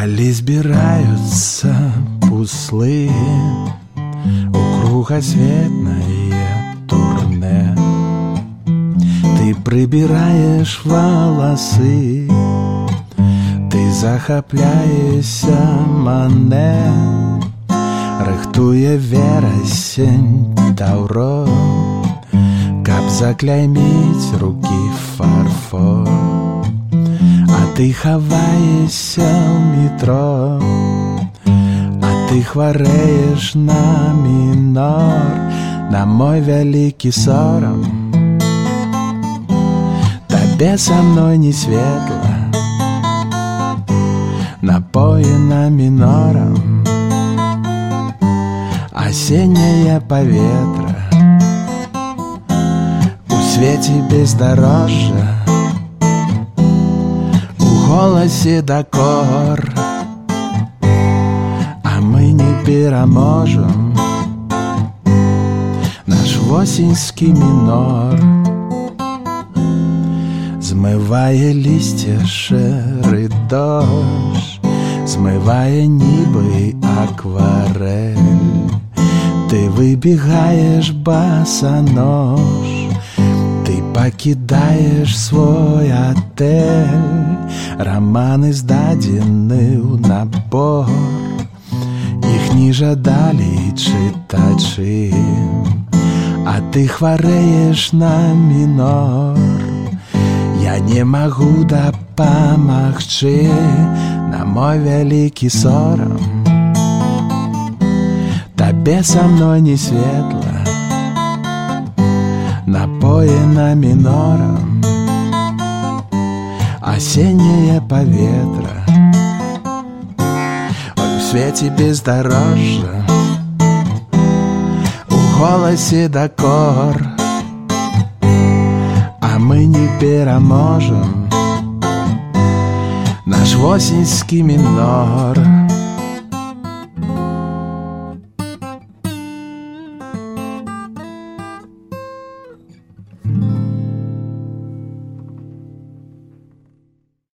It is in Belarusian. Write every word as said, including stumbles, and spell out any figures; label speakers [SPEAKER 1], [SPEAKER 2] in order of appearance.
[SPEAKER 1] калі збіраюцца пуслы у кругасветнае турне, ты прыбіраеш валасы, ты захапляешся мане, рыхтуе верасень таўро, каб закляйміць рукі фарфор. А ты хаваешся ў метро, а ты хварэеш на мінор, на мой вялікі сорам. Табе са мной не светла, напоена мінорам, асенняе паветра у свеце бездарожжа, у голасе дакор, а мы не пераможам наш восеньскі мінор. Змывае лісце шэры дождж, змывае нібы акварэль. Ты выбегаеш басанож, ты пакідаеш свой атэль. Раманы здадзены ў набор, іх не жадалі чытачы, а ты хварэеш на мінор. Я не магу дапамагчы, на мой вялікі сорам. Табе са мной не светла, напоена мінорам, асенняе паветра у свеце бездарожжа, у голасе дакор, а мы не пераможам наш восеньскі мінор.